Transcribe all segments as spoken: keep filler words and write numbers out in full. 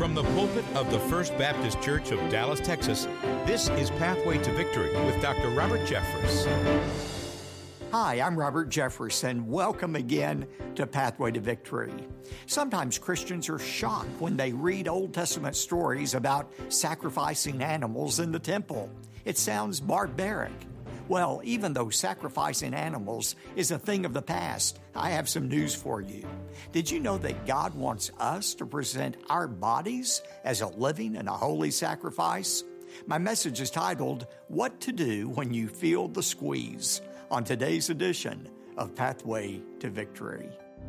From the pulpit of the First Baptist Church of Dallas, Texas, this is Pathway to Victory with Doctor Robert Jeffress. Hi, I'm Robert Jeffress, and welcome again to Pathway to Victory. Sometimes Christians are shocked when they read Old Testament stories about sacrificing animals in the temple. It sounds barbaric. Well, even though sacrificing animals is a thing of the past, I have some news for you. Did you know that God wants us to present our bodies as a living and a holy sacrifice? My message is titled, What to Do When You Feel the Squeeze, on today's edition of Pathway to Victory.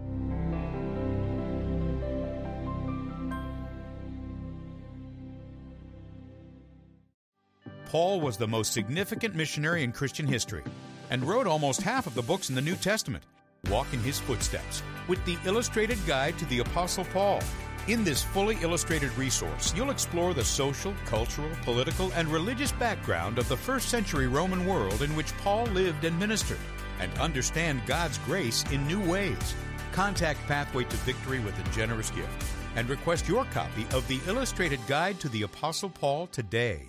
Paul was the most significant missionary in Christian history and wrote almost half of the books in the New Testament. Walk in his footsteps with the Illustrated Guide to the Apostle Paul. In this fully illustrated resource, you'll explore the social, cultural, political, and religious background of the first century Roman world in which Paul lived and ministered, and understand God's grace in new ways. Contact Pathway to Victory with a generous gift and request your copy of the Illustrated Guide to the Apostle Paul today.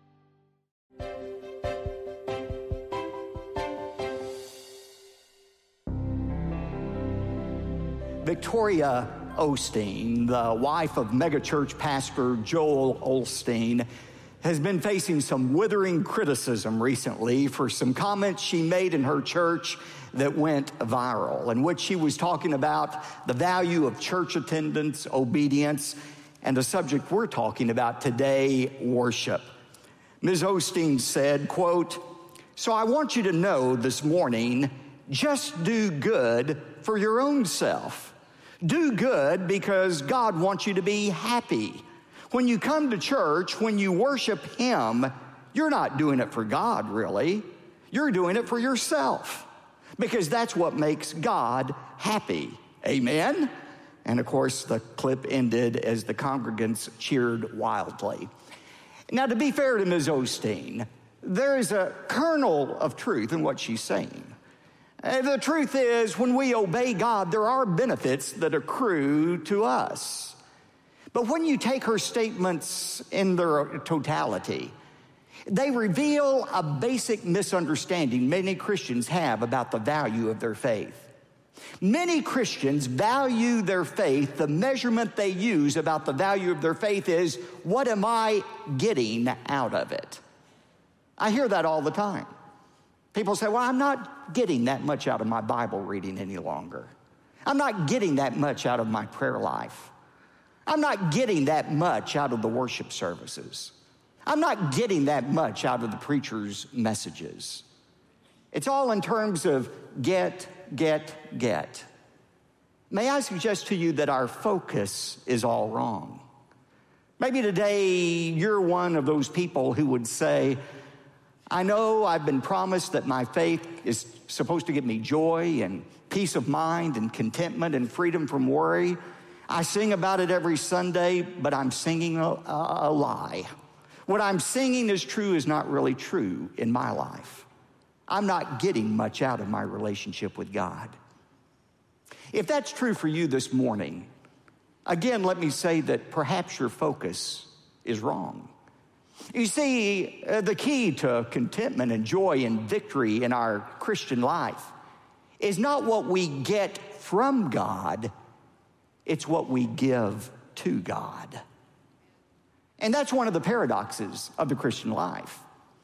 Victoria Osteen, the wife of megachurch pastor Joel Osteen, has been facing some withering criticism recently for some comments she made in her church that went viral, in which she was talking about the value of church attendance, obedience, and the subject we're talking about today, worship. Miz Osteen said, quote, "So I want you to know this morning, just do good for your own self. Do good because God wants you to be happy. When you come to church, when you worship Him, you're not doing it for God, really. You're doing it for yourself, because that's what makes God happy." Amen? And of course, the clip ended as the congregants cheered wildly. Now, to be fair to Miz Osteen, there is a kernel of truth in what she's saying. The truth is, when we obey God, there are benefits that accrue to us. But when you take her statements in their totality, they reveal a basic misunderstanding many Christians have about the value of their faith. Many Christians value their faith. The measurement they use about the value of their faith is, what am I getting out of it? I hear that all the time. People say, well, I'm not getting that much out of my Bible reading any longer. I'm not getting that much out of my prayer life. I'm not getting that much out of the worship services. I'm not getting that much out of the preacher's messages. It's all in terms of get, get, get. May I suggest to you that our focus is all wrong. Maybe today you're one of those people who would say, I know I've been promised that my faith is supposed to give me joy and peace of mind and contentment and freedom from worry. I sing about it every Sunday, but I'm singing a, a, a lie. What I'm singing is true is not really true in my life. I'm not getting much out of my relationship with God. If that's true for you this morning, again, let me say that perhaps your focus is wrong. You see, uh, the key to contentment and joy and victory in our Christian life is not what we get from God, it's what we give to God. And that's one of the paradoxes of the Christian life.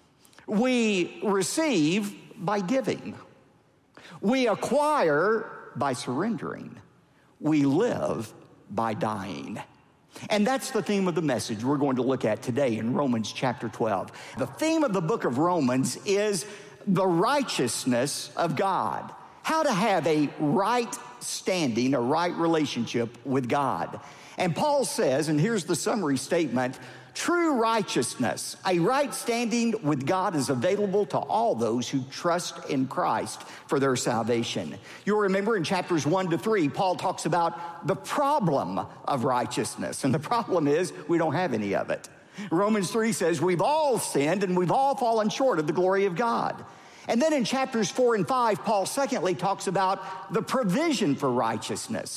We receive by giving. We acquire by surrendering. We live by dying. And that's the theme of the message we're going to look at today in Romans chapter twelve. The theme of the book of Romans is the righteousness of God. How to have a right standing, a right relationship with God. And Paul says, and here's the summary statement, true righteousness, a right standing with God is available to all those who trust in Christ for their salvation. You'll remember in chapters one to three, Paul talks about the problem of righteousness. And the problem is we don't have any of it. Romans three says we've all sinned and we've all fallen short of the glory of God. And then in chapters four and five, Paul secondly talks about the provision for righteousness.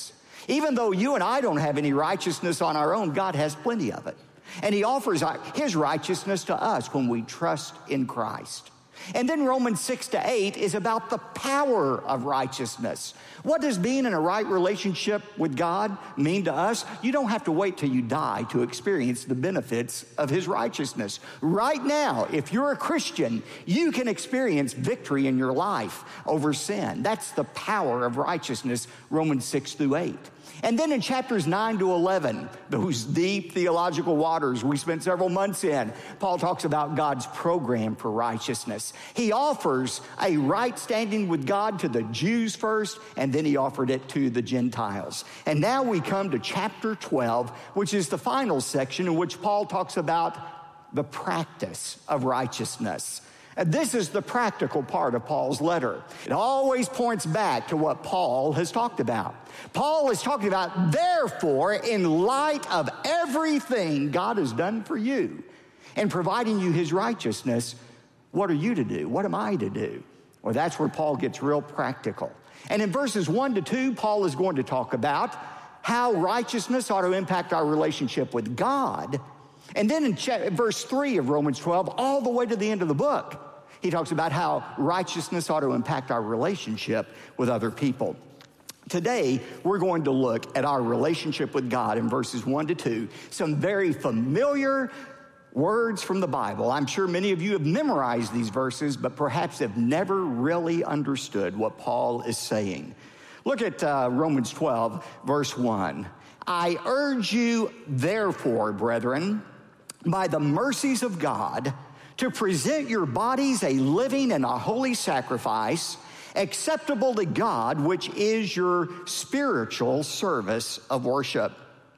Even though you and I don't have any righteousness on our own, God has plenty of it. And he offers his righteousness to us when we trust in Christ. And then Romans six to eight is about the power of righteousness. What does being in a right relationship with God mean to us? You don't have to wait till you die to experience the benefits of his righteousness. Right now, if you're a Christian, you can experience victory in your life over sin. That's the power of righteousness, Romans six through eight. And then in chapters nine to eleven, those deep theological waters we spent several months in, Paul talks about God's program for righteousness. He offers a right standing with God to the Jews first, and then he offered it to the Gentiles. And now we come to chapter twelve, which is the final section in which Paul talks about the practice of righteousness. And this is the practical part of Paul's letter. It always points back to what Paul has talked about. Paul is talking about, therefore, in light of everything God has done for you and providing you his righteousness, what are you to do? What am I to do? Well, that's where Paul gets real practical. And in verses one to two, Paul is going to talk about how righteousness ought to impact our relationship with God. And then in verse three of Romans twelve, all the way to the end of the book, he talks about how righteousness ought to impact our relationship with other people. Today, we're going to look at our relationship with God in verses one to two, some very familiar words from the Bible. I'm sure many of you have memorized these verses, but perhaps have never really understood what Paul is saying. Look at uh, Romans twelve, verse one. I urge you, therefore, brethren, by the mercies of God, to present your bodies a living and a holy sacrifice, acceptable to God, which is your spiritual service of worship.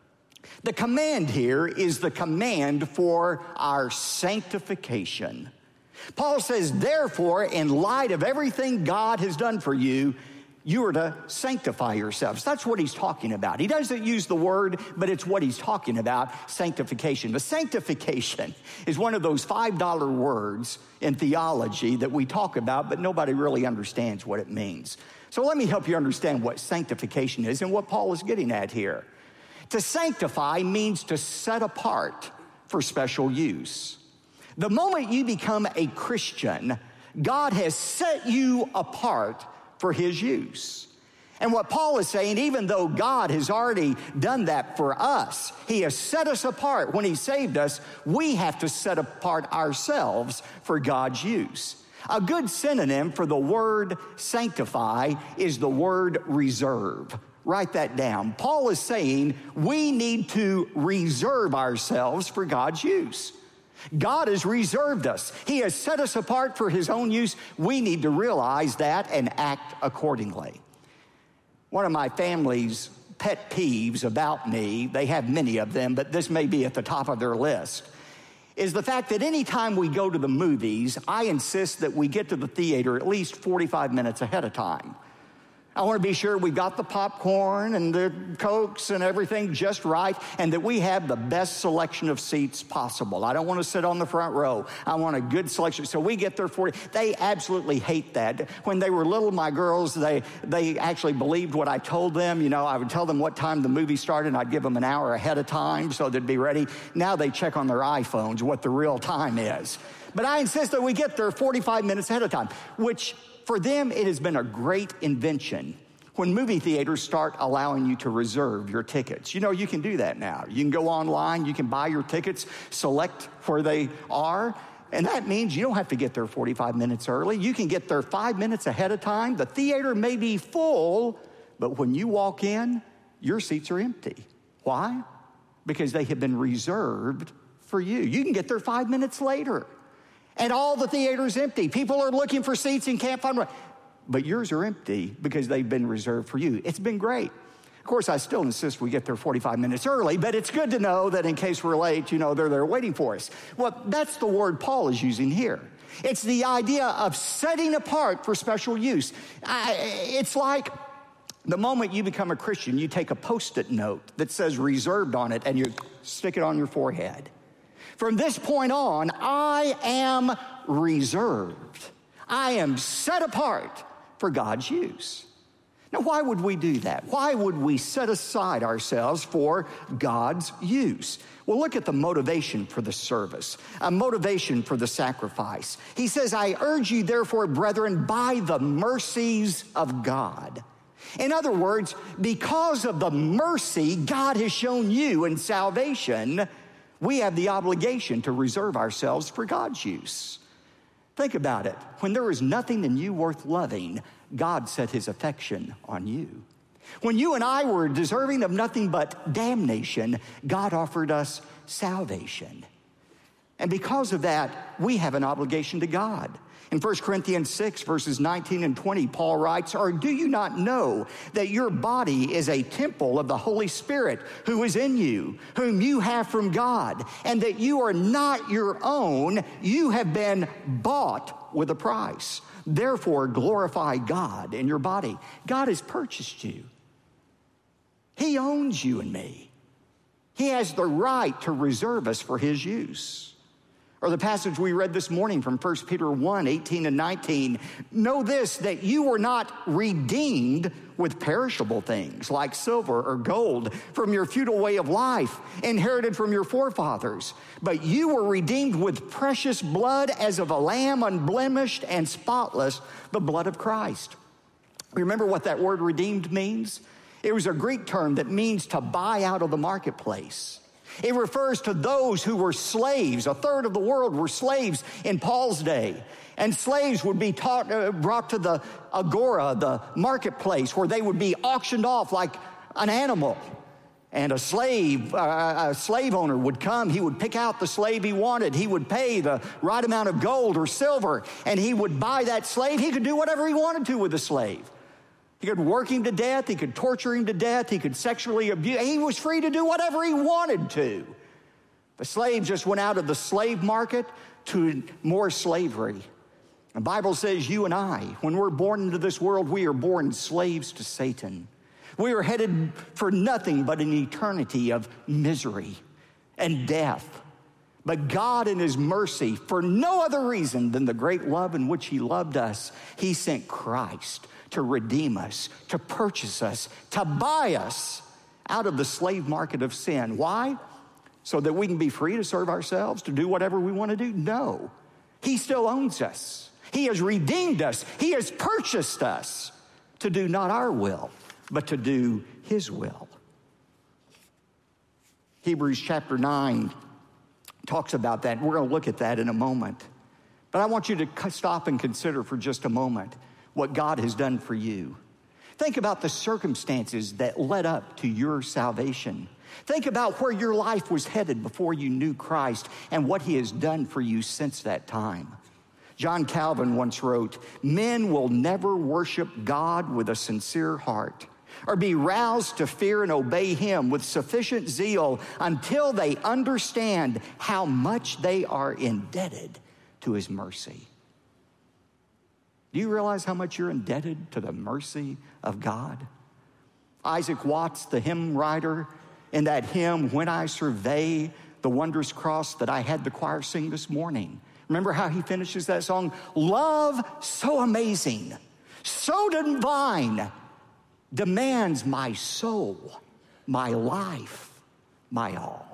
The command here is the command for our sanctification. Paul says, therefore, in light of everything God has done for you, you are to sanctify yourselves. That's what he's talking about. He doesn't use the word, but it's what he's talking about, sanctification. The sanctification is one of those five dollar words in theology that we talk about, but nobody really understands what it means. So let me help you understand what sanctification is and what Paul is getting at here. To sanctify means to set apart for special use. The moment you become a Christian, God has set you apart for his use. And what Paul is saying, even though God has already done that for us, he has set us apart. When he saved us, we have to set apart ourselves for God's use. A good synonym for the word sanctify is the word reserve. Write that down. Paul is saying we need to reserve ourselves for God's use. God has reserved us. He has set us apart for his own use. We need to realize that and act accordingly. One of my family's pet peeves about me, they have many of them, but this may be at the top of their list, is the fact that anytime we go to the movies, I insist that we get to the theater at least forty-five minutes ahead of time. I want to be sure we got the popcorn and the Cokes and everything just right, and that we have the best selection of seats possible. I don't want to sit on the front row. I want a good selection. So we get there forty. They absolutely hate that. When they were little, my girls, they they actually believed what I told them. You know, I would tell them what time the movie started, and I'd give them an hour ahead of time so they'd be ready. Now they check on their iPhones what the real time is. But I insist that we get there forty-five minutes ahead of time, which for them, it has been a great invention when movie theaters start allowing you to reserve your tickets. You know, you can do that now. You can go online, you can buy your tickets, select where they are, and that means you don't have to get there forty-five minutes early. You can get there five minutes ahead of time. The theater may be full, but when you walk in, your seats are empty. Why? Because they have been reserved for you. You can get there five minutes later, and all the theater's empty. People are looking for seats and can't find one. But yours are empty because they've been reserved for you. It's been great. Of course, I still insist we get there forty-five minutes early, but it's good to know that in case we're late, you know, they're there waiting for us. Well, that's the word Paul is using here. It's the idea of setting apart for special use. I, it's like the moment you become a Christian, you take a Post-it note that says reserved on it and you stick it on your forehead. From this point on, I am reserved. I am set apart for God's use. Now, why would we do that? Why would we set aside ourselves for God's use? Well, look at the motivation for the service, a motivation for the sacrifice. He says, I urge you, therefore, brethren, by the mercies of God. In other words, because of the mercy God has shown you in salvation, we have the obligation to reserve ourselves for God's use. Think about it. When there was nothing in you worth loving, God set his affection on you. When you and I were deserving of nothing but damnation, God offered us salvation. And because of that, we have an obligation to God. In First Corinthians six, verses nineteen and twenty, Paul writes, or do you not know that your body is a temple of the Holy Spirit who is in you, whom you have from God, and that you are not your own, you have been bought with a price. Therefore, glorify God in your body. God has purchased you. He owns you and me. He has the right to reserve us for his use. Or the passage we read this morning from First Peter one, eighteen and nineteen. Know this, that you were not redeemed with perishable things like silver or gold from your futile way of life, inherited from your forefathers. But you were redeemed with precious blood as of a lamb, unblemished and spotless, the blood of Christ. Remember what that word redeemed means? It was a Greek term that means to buy out of the marketplace. It refers to those who were slaves. A third of the world were slaves in Paul's day. And slaves would be taught, uh, brought to the agora, the marketplace, where they would be auctioned off like an animal. And a slave, uh, a slave owner would come. He would pick out the slave he wanted. He would pay the right amount of gold or silver, and he would buy that slave. He could do whatever he wanted to with the slave. He could work him to death. He could torture him to death. He could sexually abuse. He was free to do whatever he wanted to. The slave just went out of the slave market to more slavery. The Bible says you and I, when we're born into this world, we are born slaves to Satan. We are headed for nothing but an eternity of misery and death. But God in his mercy, for no other reason than the great love in which he loved us, he sent Christ to redeem us, to purchase us, to buy us out of the slave market of sin. Why? So that we can be free to serve ourselves, to do whatever we want to do? No. He still owns us. He has redeemed us. He has purchased us to do not our will, but to do his will. Hebrews chapter nine talks about that. We're going to look at that in a moment. But I want you to stop and consider for just a moment what God has done for you. Think about the circumstances that led up to your salvation. Think about where your life was headed before you knew Christ and what he has done for you since that time. John Calvin once wrote, men will never worship God with a sincere heart or be roused to fear and obey him with sufficient zeal until they understand how much they are indebted to his mercy. Do you realize how much you're indebted to the mercy of God? Isaac Watts, the hymn writer, in that hymn, When I Survey the Wondrous Cross that I had the choir sing this morning. Remember how he finishes that song? Love so amazing, so divine, demands my soul, my life, my all.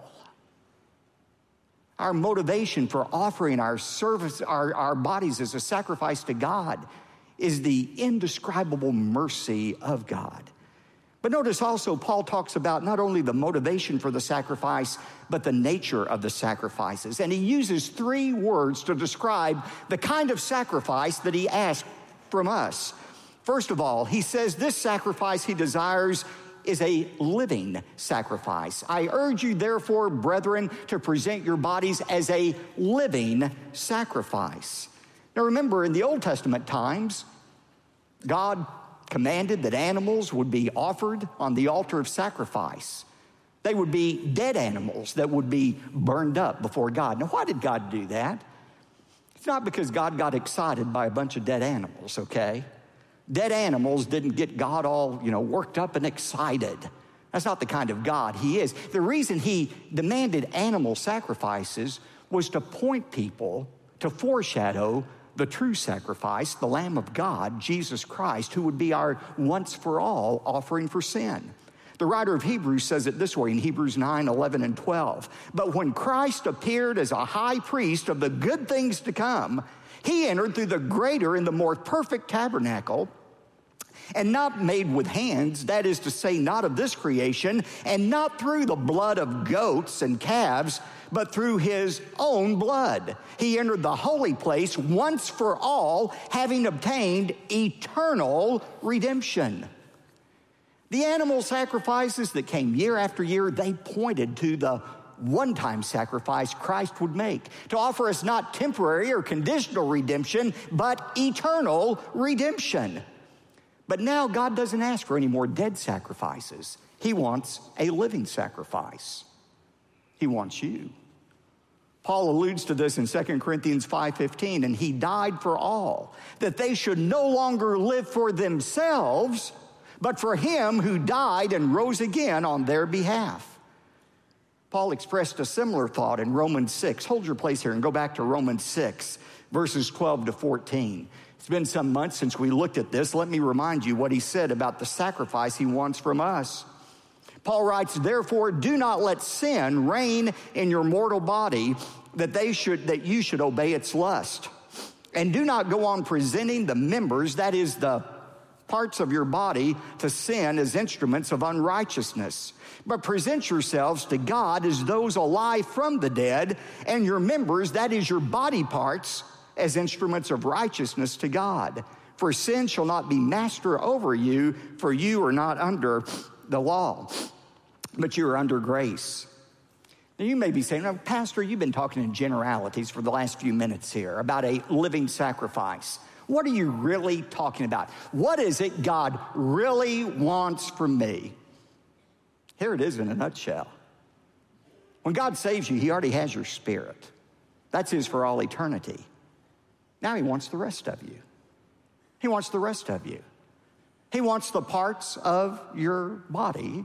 Our motivation for offering our service, our, our bodies as a sacrifice to God is the indescribable mercy of God. But notice also Paul talks about not only the motivation for the sacrifice, but the nature of the sacrifices. And he uses three words to describe the kind of sacrifice that he asks from us. First of all, he says this sacrifice he desires is a living sacrifice. I urge you, therefore, brethren, to present your bodies as a living sacrifice. Now remember, in the Old Testament times, God commanded that animals would be offered on the altar of sacrifice. They would be dead animals that would be burned up before God. Now, why did God do that? It's not because God got excited by a bunch of dead animals, okay? Dead animals didn't get God all, you know, worked up and excited. That's not the kind of God he is. The reason he demanded animal sacrifices was to point people, to foreshadow the true sacrifice, the Lamb of God, Jesus Christ, who would be our once-for-all offering for sin. The writer of Hebrews says it this way in Hebrews nine, eleven, and twelve. But when Christ appeared as a high priest of the good things to come, he entered through the greater and the more perfect tabernacle, and not made with hands, that is to say, not of this creation, and not through the blood of goats and calves, but through his own blood. He entered the holy place once for all, having obtained eternal redemption. The animal sacrifices that came year after year, they pointed to the one-time sacrifice Christ would make to offer us not temporary or conditional redemption, but eternal redemption. But now God doesn't ask for any more dead sacrifices. He wants a living sacrifice. He wants you. Paul alludes to this in Second Corinthians five fifteen, and he died for all, that they should no longer live for themselves, but for him who died and rose again on their behalf. Paul expressed a similar thought in Romans six. Hold your place here and go back to Romans six, verses twelve to fourteen. It's been some months since we looked at this. Let me remind you what he said about the sacrifice he wants from us. Paul writes, therefore, do not let sin reign in your mortal body, that they should, that you should obey its lust. And do not go on presenting the members, that is the parts of your body, to sin as instruments of unrighteousness. But present yourselves to God as those alive from the dead, and your members, that is your body parts, as instruments of righteousness to God. For sin shall not be master over you, for you are not under the law, but you are under grace. Now you may be saying, oh, Pastor, you've been talking in generalities for the last few minutes here about a living sacrifice. What are you really talking about? What is it God really wants from me? Here it is in a nutshell. When God saves you, he already has your spirit. That's his for all eternity. Now he wants the rest of you. He wants the rest of you. He wants the parts of your body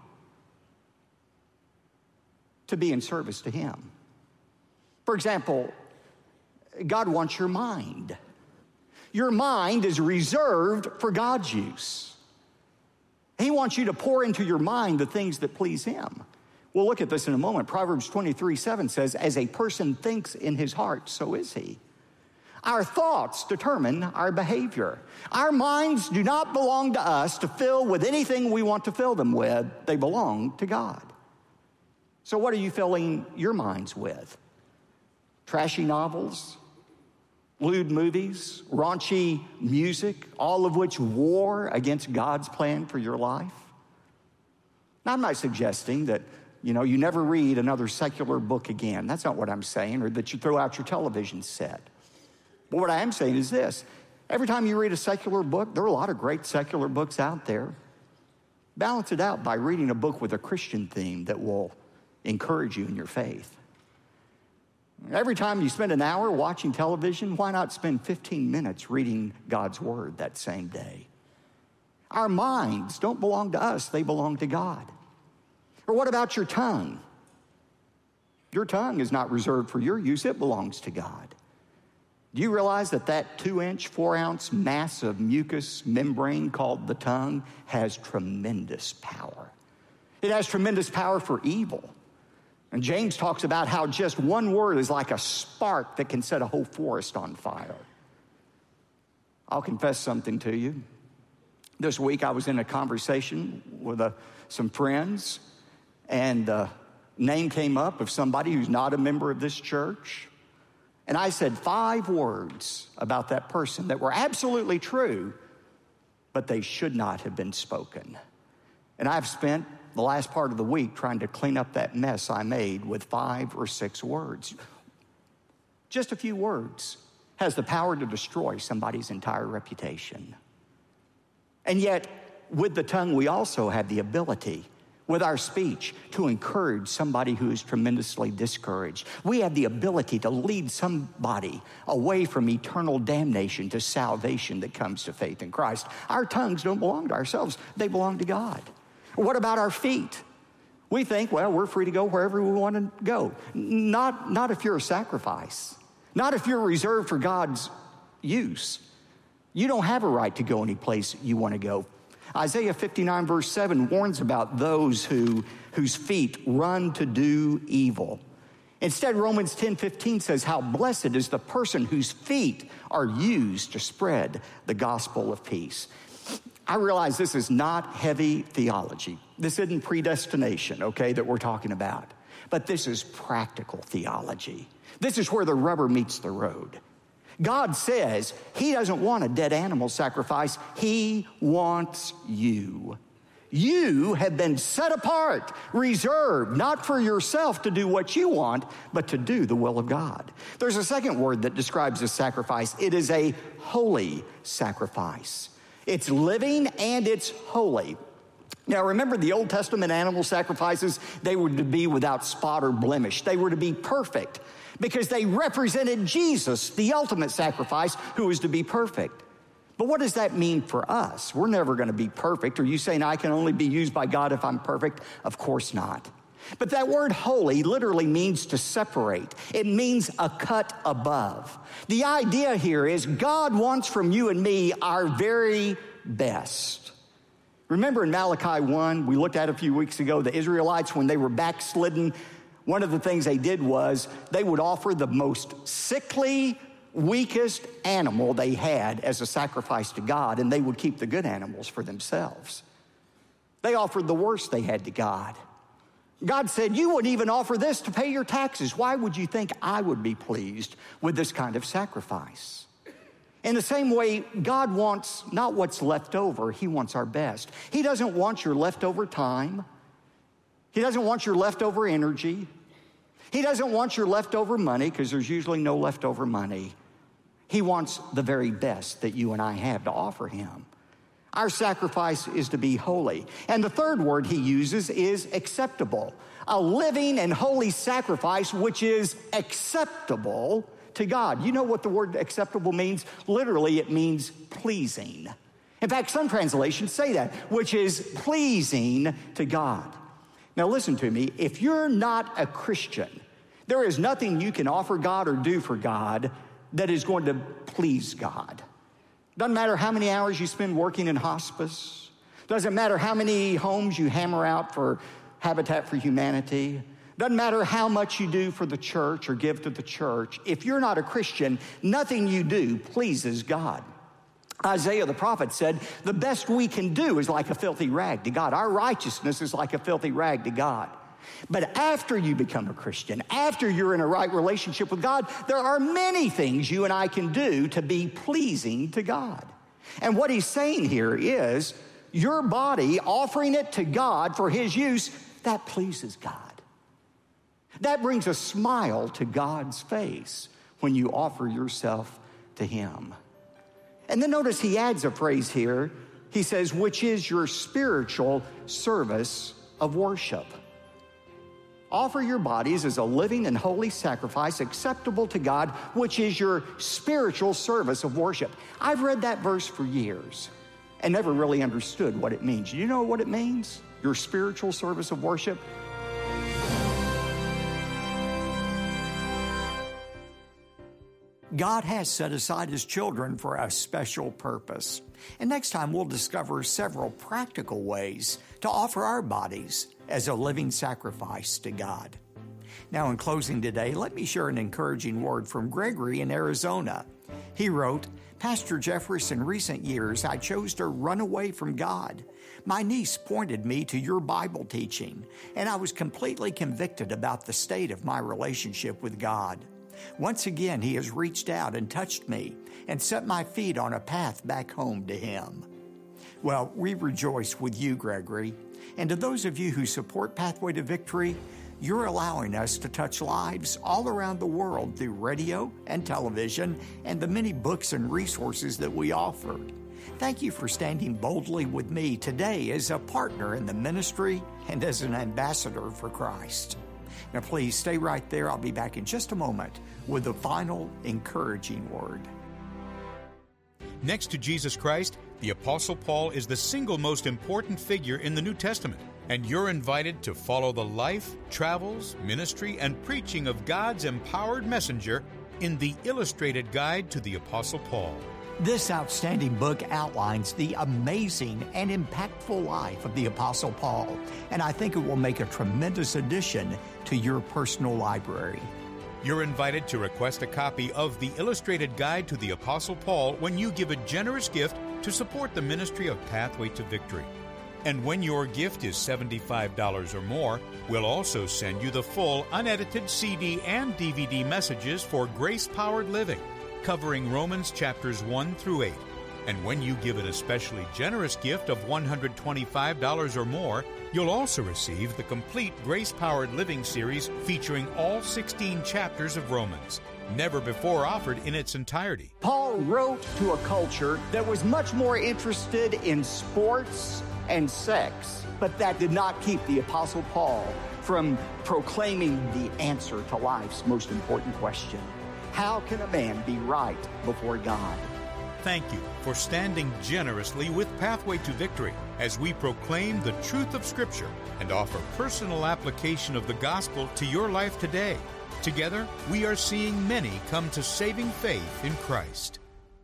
to be in service to him. For example, God wants your mind. Your mind is reserved for God's use. He wants you to pour into your mind the things that please him. We'll look at this in a moment. Proverbs twenty-three seven says, as a person thinks in his heart, so is he. Our thoughts determine our behavior. Our minds do not belong to us to fill with anything we want to fill them with. They belong to God. So what are you filling your minds with? Trashy novels, lewd movies, raunchy music, all of which war against God's plan for your life? Now, I'm not suggesting that, you know, you never read another secular book again. That's not what I'm saying, or that you throw out your television set. But what I am saying is this. Every time you read a secular book, there are a lot of great secular books out there. Balance it out by reading a book with a Christian theme that will encourage you in your faith. Every time you spend an hour watching television, why not spend fifteen minutes reading God's word that same day? Our minds don't belong to us, they belong to God. Or what about your tongue? Your tongue is not reserved for your use, it belongs to God. Do you realize that that two-inch, four-ounce mass of mucous membrane called the tongue has tremendous power? It has tremendous power for evil. And James talks about how just one word is like a spark that can set a whole forest on fire. I'll confess something to you. This week I was in a conversation with uh, some friends, and the name came up of somebody who's not a member of this church. And I said five words about that person that were absolutely true, but they should not have been spoken. And I've spent the last part of the week trying to clean up that mess I made with five or six words. Just a few words has the power to destroy somebody's entire reputation. And yet, with the tongue, we also have the ability, with our speech, to encourage somebody who is tremendously discouraged. We have the ability to lead somebody away from eternal damnation to salvation that comes to faith in Christ. Our tongues don't belong to ourselves. They belong to God. What about our feet? We think, well, we're free to go wherever we want to go. Not, not if you're a sacrifice. Not if you're reserved for God's use. You don't have a right to go any place you want to go. Isaiah fifty-nine verse seven warns about those who, whose feet run to do evil. Instead, Romans ten fifteen says, how blessed is the person whose feet are used to spread the gospel of peace. I realize this is not heavy theology. This isn't predestination, okay, that we're talking about. But this is practical theology. This is where the rubber meets the road. God says he doesn't want a dead animal sacrifice. He wants you. You have been set apart, reserved, not for yourself to do what you want, but to do the will of God. There's a second word that describes this sacrifice. It is a holy sacrifice. It's living and it's holy. Now, remember the Old Testament animal sacrifices? They were to be without spot or blemish. They were to be perfect because they represented Jesus, the ultimate sacrifice, who was to be perfect. But what does that mean for us? We're never going to be perfect. Are you saying I can only be used by God if I'm perfect? Of course not. But that word holy literally means to separate. It means a cut above. The idea here is God wants from you and me our very best. Remember in Malachi one, we looked at a few weeks ago, the Israelites, when they were backslidden, one of the things they did was they would offer the most sickly, weakest animal they had as a sacrifice to God, and they would keep the good animals for themselves. They offered the worst they had to God. God said, you wouldn't even offer this to pay your taxes. Why would you think I would be pleased with this kind of sacrifice? In the same way, God wants not what's left over, he wants our best. He doesn't want your leftover time. He doesn't want your leftover energy. He doesn't want your leftover money, because there's usually no leftover money. He wants the very best that you and I have to offer him. Our sacrifice is to be holy. And the third word he uses is acceptable. A living and holy sacrifice which is acceptable to God. You know what the word acceptable means? Literally, it means pleasing. In fact, some translations say that, which is pleasing to God. Now listen to me. If you're not a Christian, there is nothing you can offer God or do for God that is going to please God. Doesn't matter how many hours you spend working in hospice. Doesn't matter how many homes you hammer out for Habitat for Humanity. Doesn't matter how much you do for the church or give to the church. If you're not a Christian, nothing you do pleases God. Isaiah the prophet said, the best we can do is like a filthy rag to God. Our righteousness is like a filthy rag to God. But after you become a Christian, after you're in a right relationship with God, there are many things you and I can do to be pleasing to God. And what he's saying here is, your body, offering it to God for his use, that pleases God. That brings a smile to God's face when you offer yourself to him. And then notice he adds a phrase here. He says, which is your spiritual service of worship. Offer your bodies as a living and holy sacrifice acceptable to God, which is your spiritual service of worship. I've read that verse for years and never really understood what it means. You know what it means? Your spiritual service of worship? God has set aside his children for a special purpose. And next time we'll discover several practical ways to offer our bodies as a living sacrifice to God. Now, in closing today, let me share an encouraging word from Gregory in Arizona. He wrote, Pastor Jeffress, in recent years, I chose to run away from God. My niece pointed me to your Bible teaching, and I was completely convicted about the state of my relationship with God. Once again, he has reached out and touched me and set my feet on a path back home to him. Well, we rejoice with you, Gregory. And to those of you who support Pathway to Victory, you're allowing us to touch lives all around the world through radio and television and the many books and resources that we offer. Thank you for standing boldly with me today as a partner in the ministry and as an ambassador for Christ. Now, please stay right there. I'll be back in just a moment with the final encouraging word. Next to Jesus Christ, the Apostle Paul is the single most important figure in the New Testament, and you're invited to follow the life, travels, ministry, and preaching of God's empowered messenger, in the Illustrated Guide to the Apostle Paul. This outstanding book outlines the amazing and impactful life of the Apostle Paul, and I think it will make a tremendous addition to your personal library. You're invited to request a copy of the Illustrated Guide to the Apostle Paul when you give a generous gift to support the ministry of Pathway to Victory. And when your gift is seventy-five dollars or more, we'll also send you the full unedited C D and D V D messages for Grace-Powered Living, covering Romans chapters one through eight. And when you give an especially generous gift of one hundred twenty-five dollars or more, you'll also receive the complete Grace-Powered Living series featuring all sixteen chapters of Romans, never before offered in its entirety. Paul wrote to a culture that was much more interested in sports and sex, but that did not keep the Apostle Paul from proclaiming the answer to life's most important question. How can a man be right before God? Thank you for standing generously with Pathway to Victory as we proclaim the truth of Scripture and offer personal application of the gospel to your life today. Together, we are seeing many come to saving faith in Christ.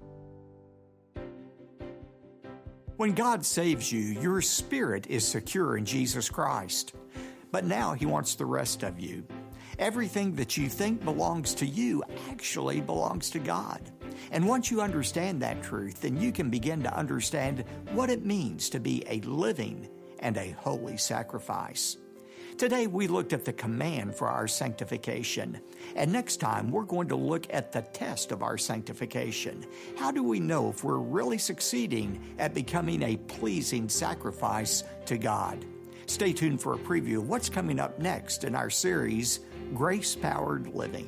When God saves you, your spirit is secure in Jesus Christ. But now He wants the rest of you. Everything that you think belongs to you actually belongs to God. And once you understand that truth, then you can begin to understand what it means to be a living and a holy sacrifice. Today we looked at the command for our sanctification, and next time we're going to look at the test of our sanctification. How do we know if we're really succeeding at becoming a pleasing sacrifice to God? Stay tuned for a preview of what's coming up next in our series, Grace-Powered Living.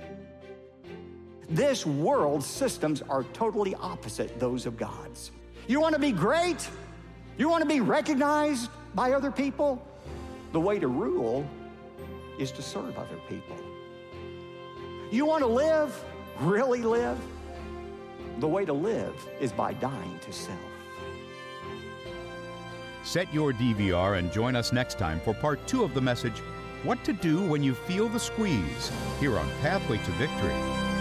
This world's systems are totally opposite those of God's. You want to be great? You want to be recognized by other people? The way to rule is to serve other people. You want to live, really live? The way to live is by dying to self. Set your D V R and join us next time for part two of the message, What to Do When You Feel the Squeeze, here on Pathway to Victory.